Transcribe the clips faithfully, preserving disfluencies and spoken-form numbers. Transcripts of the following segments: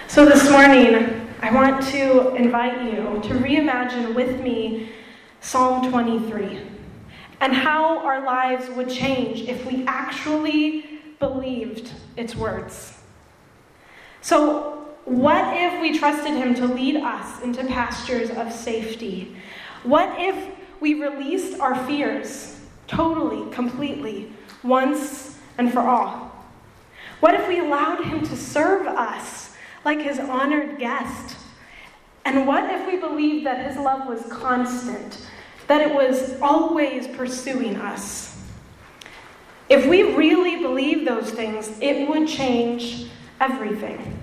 So this morning, I want to invite you to reimagine with me Psalm twenty-three and how our lives would change if we actually believed its words. So what if we trusted him to lead us into pastures of safety? What if we released our fears totally, completely, once and for all? What if we allowed him to serve us like his honored guest? And what if we believed that his love was constant, that it was always pursuing us? If we really believe those things, it would change everything.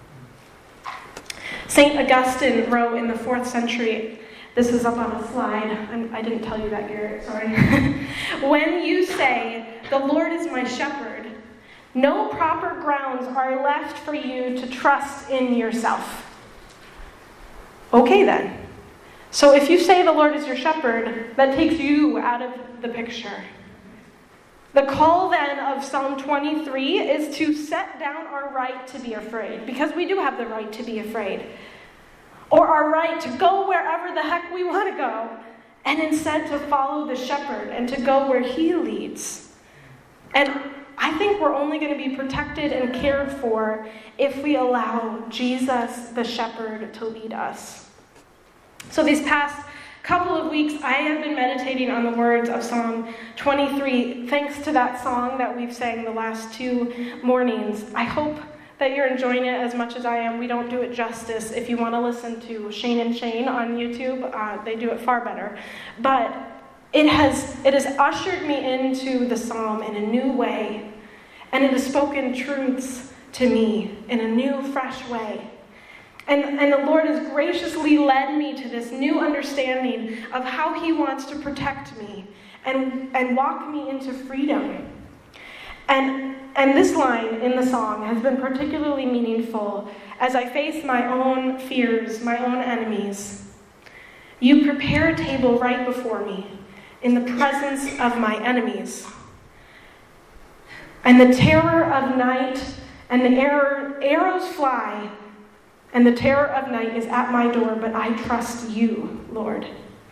Saint Augustine wrote in the fourth century, this is up on a slide, I'm, I didn't tell you that, Garrett, sorry. When you say, "The Lord is my shepherd," no proper grounds are left for you to trust in yourself. Okay then. So if you say the Lord is your shepherd, that takes you out of the picture. The call then of Psalm twenty-three is to set down our right to be afraid, because we do have the right to be afraid. Or our right to go wherever the heck we want to go, and instead to follow the shepherd and to go where he leads. And I think we're only going to be protected and cared for if we allow Jesus, the shepherd, to lead us. So these past couple of weeks, I have been meditating on the words of Psalm twenty-three, thanks to that song that we've sang the last two mornings. I hope that you're enjoying it as much as I am. We don't do it justice. If you want to listen to Shane and Shane on YouTube, uh, they do it far better. But it has it has ushered me into the psalm in a new way, and it has spoken truths to me in a new, fresh way. And, and the Lord has graciously led me to this new understanding of how he wants to protect me and, and walk me into freedom. And, and this line in the song has been particularly meaningful as I face my own fears, my own enemies. You prepare a table right before me in the presence of my enemies. And the terror of night and the arrow, arrows fly, and the terror of night is at my door, but I trust you, Lord.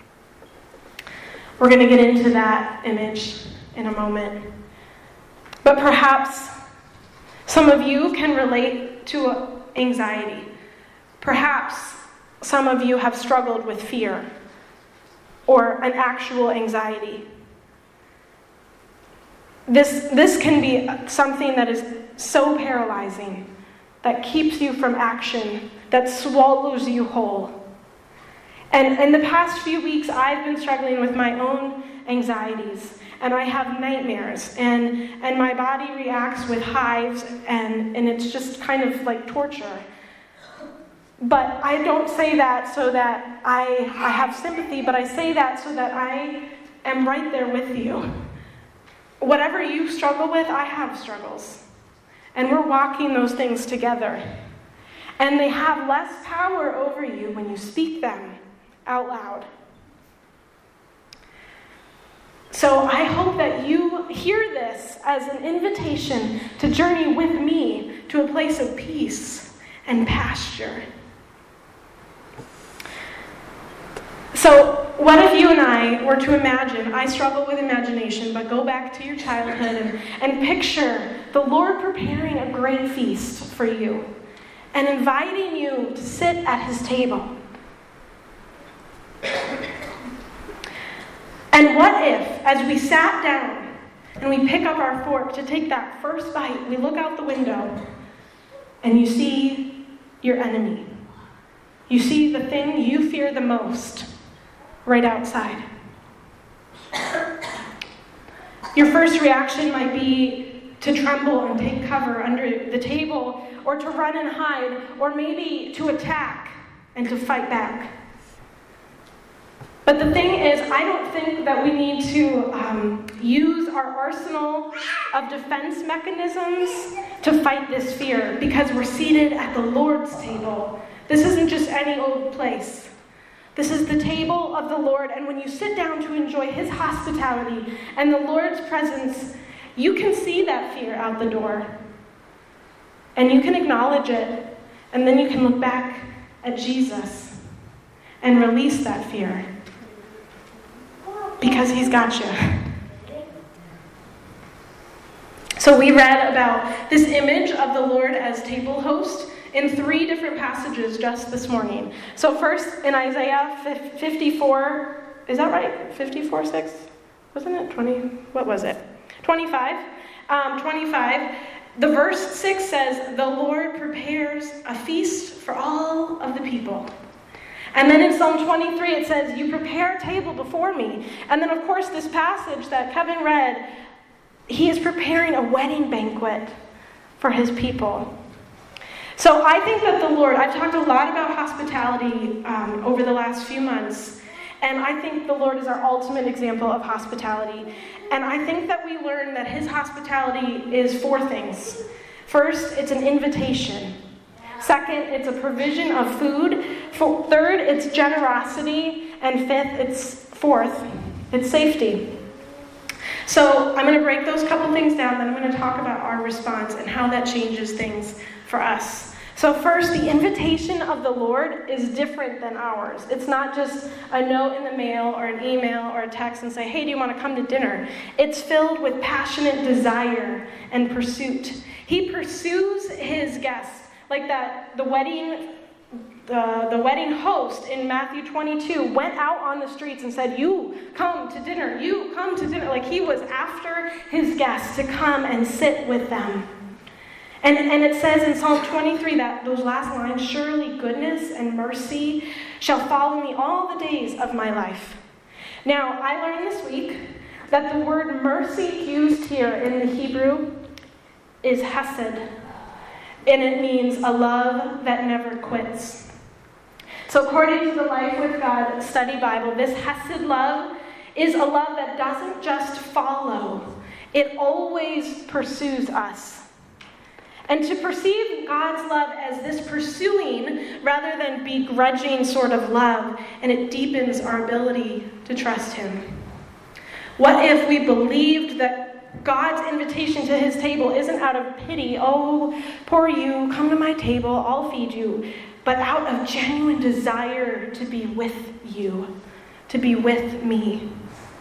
We're going to get into that image in a moment. But perhaps some of you can relate to anxiety. Perhaps some of you have struggled with fear or an actual anxiety. This, this can be something that is so paralyzing, that keeps you from action, that swallows you whole. And in the past few weeks, I've been struggling with my own anxieties, and I have nightmares, and, and my body reacts with hives, and, and it's just kind of like torture. But I don't say that so that I, I have sympathy, but I say that so that I am right there with you. Whatever you struggle with, I have struggles. And we're walking those things together. And they have less power over you when you speak them out loud. So I hope that you hear this as an invitation to journey with me to a place of peace and pasture. So what if you and I were to imagine, I struggle with imagination, but go back to your childhood and, and picture the Lord preparing a great feast for you and inviting you to sit at his table. And what if, as we sat down and we pick up our fork to take that first bite, we look out the window and you see your enemy. You see the thing you fear the most right outside. Your first reaction might be to tremble and take cover under the table, or to run and hide, or maybe to attack and to fight back. But the thing is, I don't think that we need to um, use our arsenal of defense mechanisms to fight this fear, because we're seated at the Lord's table. This isn't just any old place. This is the table of the Lord, and when you sit down to enjoy his hospitality and the Lord's presence, you can see that fear out the door. And you can acknowledge it, And then you can look back at Jesus and release that fear. Because he's got you. So we read about this image of the Lord as table host in three different passages just this morning. So first in Isaiah fifty-four, is that right? fifty-four six? Wasn't it twenty? What was it? twenty-five. Um, twenty-five. The verse six says, "The Lord prepares a feast for all of the people." And then in Psalm twenty-three it says, "You prepare a table before me." And then of course this passage that Kevin read, he is preparing a wedding banquet for his people. So I think that the Lord, I've talked a lot about hospitality um, over the last few months, and I think the Lord is our ultimate example of hospitality. And I think that we learn that his hospitality is four things. First, it's an invitation. Second, it's a provision of food. Third, it's generosity. And fifth, it's fourth, it's safety. So I'm going to break those couple things down, then I'm going to talk about our response and how that changes things for us. So first, the invitation of the Lord is different than ours. It's not just a note in the mail or an email or a text and say, "Hey, do you want to come to dinner?" It's filled with passionate desire and pursuit. He pursues his guests, like that the wedding The, the wedding host in Matthew twenty-two went out on the streets and said, "You come to dinner, you come to dinner." Like he was after his guests to come and sit with them. And, and it says in Psalm twenty-three, that those last lines, "Surely goodness and mercy shall follow me all the days of my life." Now, I learned this week that the word mercy used here in the Hebrew is hesed. And it means a love that never quits. So according to the Life with God Study Bible, this Hesed love is a love that doesn't just follow. It always pursues us. And to perceive God's love as this pursuing rather than begrudging sort of love, and it deepens our ability to trust him. What if we believed that God's invitation to his table isn't out of pity, "Oh, poor you, come to my table, I'll feed you," but out of genuine desire to be with you, to be with me.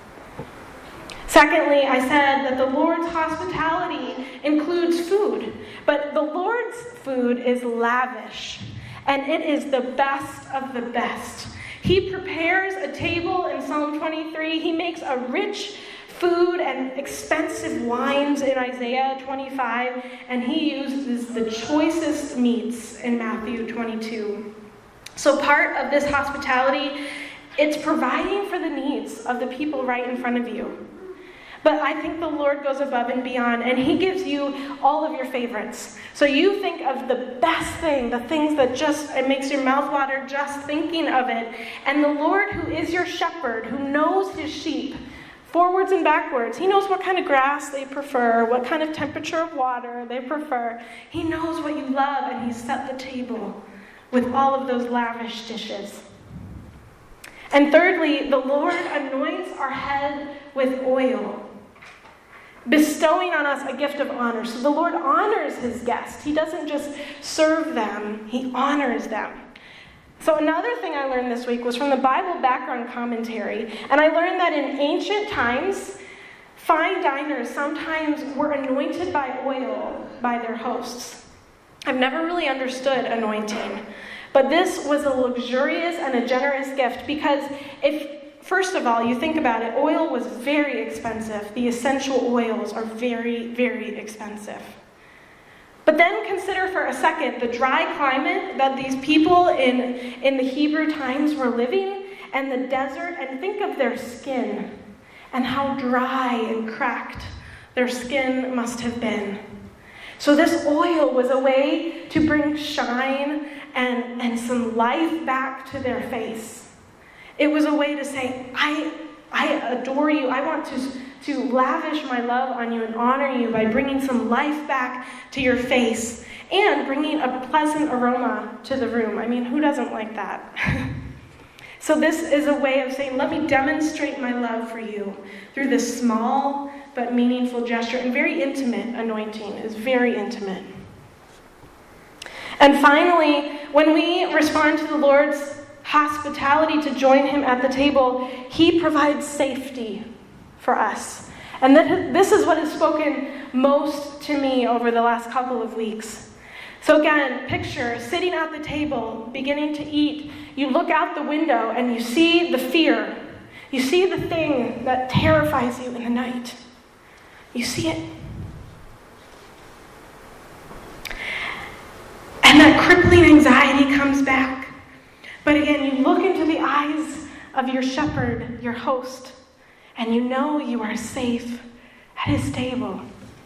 Secondly, I said that the Lord's hospitality includes food, but the Lord's food is lavish, and it is the best of the best. He prepares a table in Psalm twenty-three. He makes a rich food and expensive wines in Isaiah twenty-five, and he uses the choicest meats in Matthew twenty-two. So part of this hospitality, it's providing for the needs of the people right in front of you. But I think the Lord goes above and beyond, and he gives you all of your favorites. So you think of the best thing, the things that just, it makes your mouth water just thinking of it. And the Lord, who is your shepherd, who knows his sheep, forwards and backwards. He knows what kind of grass they prefer, what kind of temperature of water they prefer. He knows what you love, and he set the table with all of those lavish dishes. And thirdly, the Lord anoints our head with oil, bestowing on us a gift of honor. So the Lord honors his guests. He doesn't just serve them, he honors them. So another thing I learned this week was from the Bible background commentary. And I learned that in ancient times, fine diners sometimes were anointed by oil by their hosts. I've never really understood anointing. But this was a luxurious and a generous gift because if, first of all, you think about it, oil was very expensive. The essential oils are very, very expensive. But then consider for a second the dry climate that these people in, in the Hebrew times were living, and the desert, and think of their skin and how dry and cracked their skin must have been. So this oil was a way to bring shine and, and some life back to their face. It was a way to say, I, I adore you. I want to, to lavish my love on you and honor you by bringing some life back to your face and bringing a pleasant aroma to the room. I mean, who doesn't like that? So this is a way of saying, let me demonstrate my love for you through this small but meaningful gesture. And very intimate anointing is very intimate. And finally, when we respond to the Lord's hospitality to join him at the table, he provides safety for us. And that, this is what has spoken most to me over the last couple of weeks. So again, picture sitting at the table, beginning to eat. You look out the window and you see the fear. You see the thing that terrifies you in the night. You see it. And that crippling anxiety comes back. But again, you look into the eyes of your shepherd, your host, and you know you are safe at his table.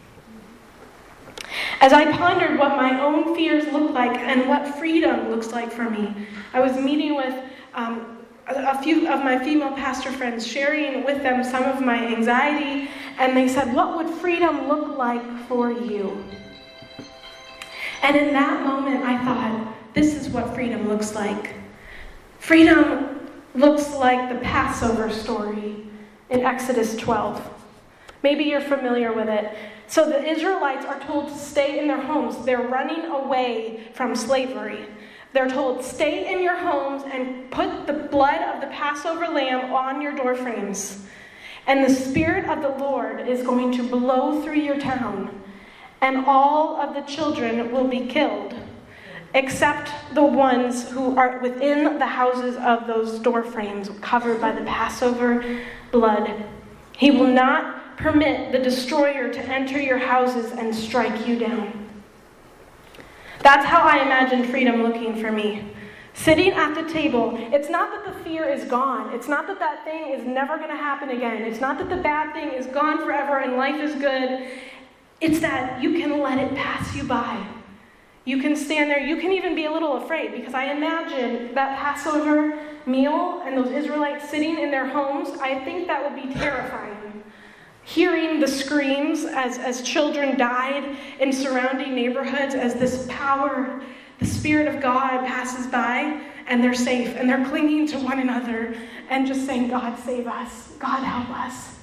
As I pondered what my own fears look like and what freedom looks like for me, I was meeting with um, a few of my female pastor friends, sharing with them some of my anxiety, and they said, "What would freedom look like for you?" And in that moment, I thought, this is what freedom looks like. Freedom looks like the Passover story in Exodus twelve. Maybe you're familiar with it. So the Israelites are told to stay in their homes. They're running away from slavery. They're told, stay in your homes and put the blood of the Passover lamb on your door frames. And the Spirit of the Lord is going to blow through your town, and all of the children will be killed, except the ones who are within the houses of those door frames covered by the Passover blood. He will not permit the destroyer to enter your houses and strike you down. That's how I imagine freedom looking for me. Sitting at the table, it's not that the fear is gone. It's not that that thing is never going to happen again. It's not that the bad thing is gone forever and life is good. It's that you can let it pass you by. You can stand there. You can even be a little afraid, because I imagine that Passover meal and those Israelites sitting in their homes, I think that would be terrifying. Hearing the screams as, as children died in surrounding neighborhoods, as this power, the Spirit of God passes by, and they're safe, and they're clinging to one another and just saying, God save us, God help us.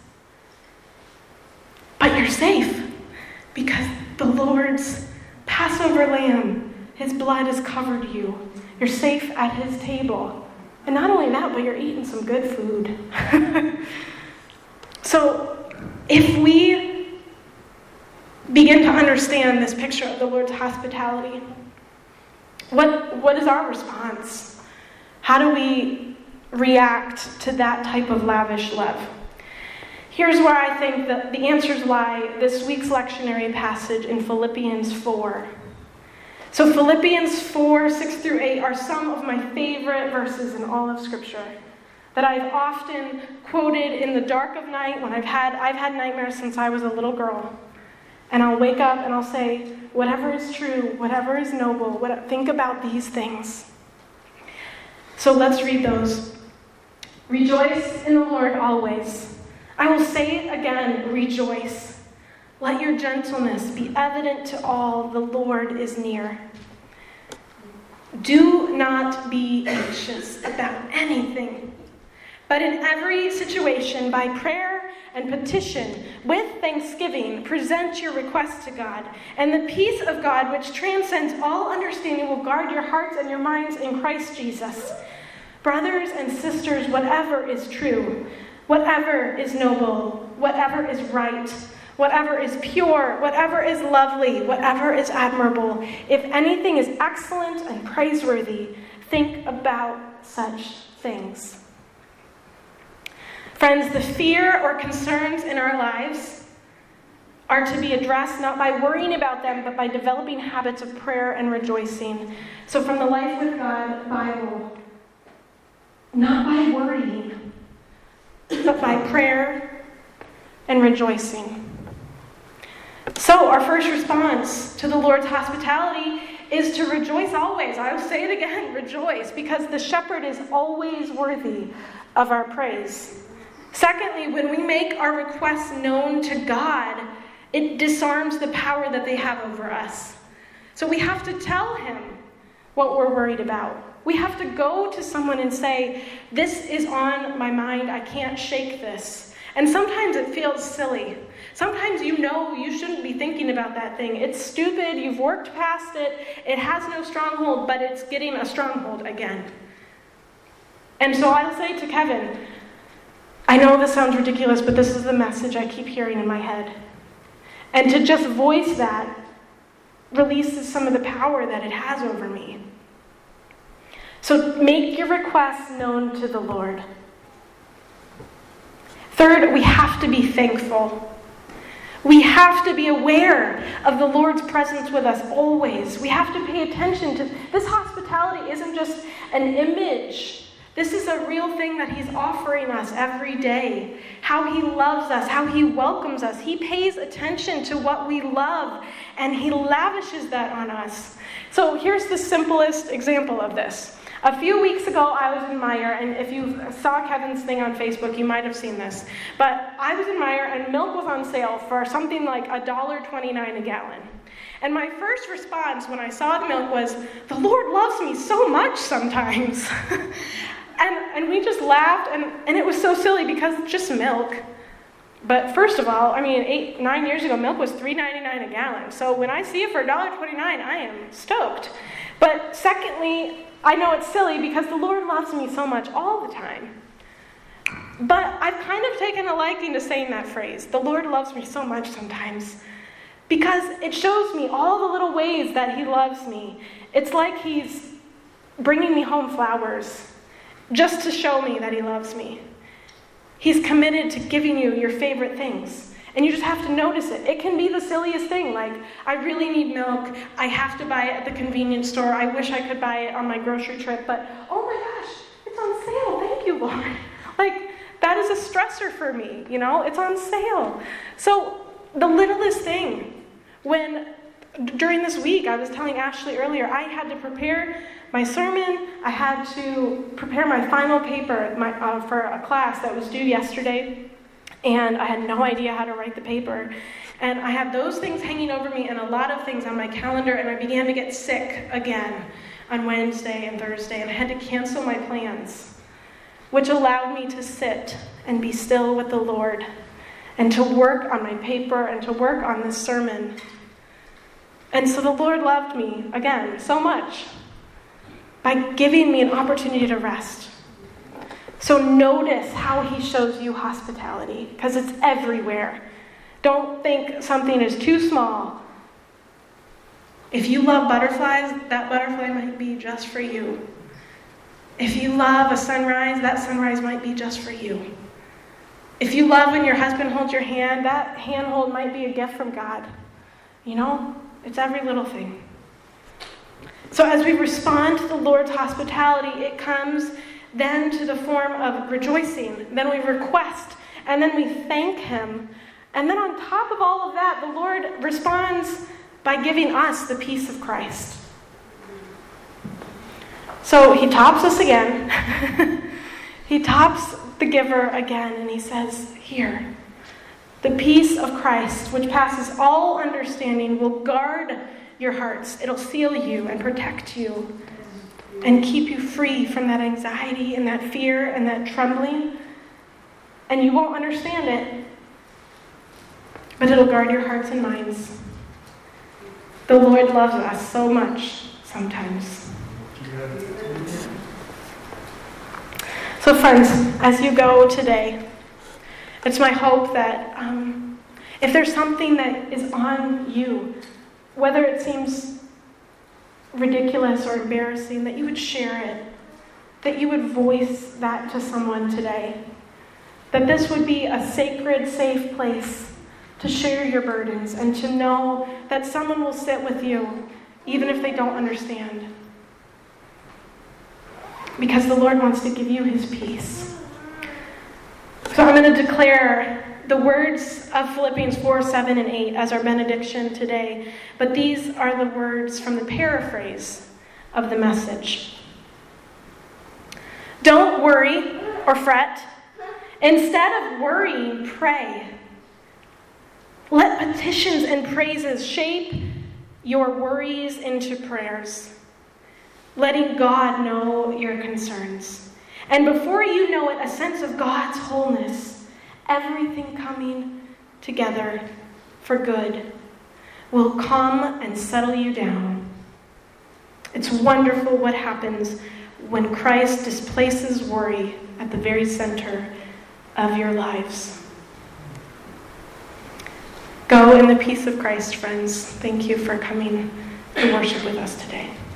But you're safe, because the Lord's Passover lamb, his blood has covered you. You're safe at his table. And not only that, but you're eating some good food. So, if we begin to understand this picture of the Lord's hospitality, what, what is our response? How do we react to that type of lavish love? Here's where I think that the answers lie this week's lectionary passage in Philippians four. So Philippians four, six through eight are some of my favorite verses in all of Scripture that I've often quoted in the dark of night when I've had I've had nightmares since I was a little girl. And I'll wake up and I'll say, whatever is true, whatever is noble, what, think about these things. So let's read those. Rejoice in the Lord always. I will say it again, rejoice. Let your gentleness be evident to all, the Lord is near. Do not be anxious about anything, but in every situation, by prayer and petition, with thanksgiving, present your requests to God. And the peace of God, which transcends all understanding, will guard your hearts and your minds in Christ Jesus. Brothers and sisters, whatever is true, whatever is noble, whatever is right, whatever is pure, whatever is lovely, whatever is admirable, if anything is excellent and praiseworthy, think about such things. Friends, the fear or concerns in our lives are to be addressed not by worrying about them, but by developing habits of prayer and rejoicing. So from the Life with God Bible, not by worrying, but by prayer and rejoicing. So our first response to the Lord's hospitality is to rejoice always. I will say it again, rejoice, because the shepherd is always worthy of our praise. Secondly, when we make our requests known to God, it disarms the power that they have over us. So we have to tell him what we're worried about. We have to go to someone and say, this is on my mind, I can't shake this. And sometimes it feels silly. Sometimes you know you shouldn't be thinking about that thing. It's stupid, you've worked past it, it has no stronghold, but it's getting a stronghold again. And so I'll say to Kevin, I know this sounds ridiculous, but this is the message I keep hearing in my head. And to just voice that releases some of the power that it has over me. So make your requests known to the Lord. Third, we have to be thankful. We have to be aware of the Lord's presence with us always. We have to pay attention to this. Hospitality isn't just an image. This is a real thing that he's offering us every day. How he loves us, how he welcomes us. He pays attention to what we love, and he lavishes that on us. So here's the simplest example of this. A few weeks ago, I was in Meijer, and if you saw Kevin's thing on Facebook, you might have seen this. But I was in Meijer, and milk was on sale for something like one dollar and twenty-nine cents a gallon. And my first response when I saw the milk was, the Lord loves me so much sometimes. and and we just laughed, and, and it was so silly because it's just milk. But first of all, I mean, eight, nine years ago, milk was three dollars and ninety-nine cents a gallon. So when I see it for one dollar and twenty-nine cents, I am stoked. But secondly, I know it's silly because the Lord loves me so much all the time. But I've kind of taken a liking to saying that phrase, the Lord loves me so much sometimes, because it shows me all the little ways that he loves me. It's like he's bringing me home flowers just to show me that he loves me. He's committed to giving you your favorite things. And you just have to notice it. It can be the silliest thing, like, I really need milk. I have to buy it at the convenience store. I wish I could buy it on my grocery trip, but oh my gosh, it's on sale. Thank you, Lord. Like, that is a stressor for me, you know? It's on sale. So the littlest thing, when during this week, I was telling Ashley earlier, I had to prepare my sermon. I had to prepare my final paper my, uh, for a class that was due yesterday. And I had no idea how to write the paper. And I had those things hanging over me and a lot of things on my calendar, and I began to get sick again on Wednesday and Thursday, and I had to cancel my plans, which allowed me to sit and be still with the Lord and to work on my paper and to work on this sermon. And so the Lord loved me, again, so much by giving me an opportunity to rest. So notice how he shows you hospitality, because it's everywhere. Don't think something is too small. If you love butterflies, that butterfly might be just for you. If you love a sunrise, that sunrise might be just for you. If you love when your husband holds your hand, that handhold might be a gift from God. You know, it's every little thing. So as we respond to the Lord's hospitality, it comes then to the form of rejoicing. Then we request, and then we thank him. And then on top of all of that, the Lord responds by giving us the peace of Christ. So he tops us again. He tops the giver again, and he says, here, the peace of Christ, which passes all understanding, will guard your hearts. It'll seal you and protect you and keep you free from that anxiety and that fear and that trembling. And you won't understand it, but it'll guard your hearts and minds. The Lord loves us so much sometimes. So friends, as you go today, it's my hope that um, if there's something that is on you, whether it seems ridiculous or embarrassing, that you would share it, that you would voice that to someone today, that this would be a sacred, safe place to share your burdens and to know that someone will sit with you even if they don't understand, because the Lord wants to give you his peace. So I'm going to declare the words of Philippians four, seven, and eight as our benediction today. But these are the words from the paraphrase of the message. Don't worry or fret. Instead of worrying, pray. Let petitions and praises shape your worries into prayers, letting God know your concerns. And before you know it, a sense of God's wholeness, everything coming together for good will come and settle you down. It's wonderful what happens when Christ displaces worry at the very center of your lives. Go in the peace of Christ, friends. Thank you for coming to worship with us today.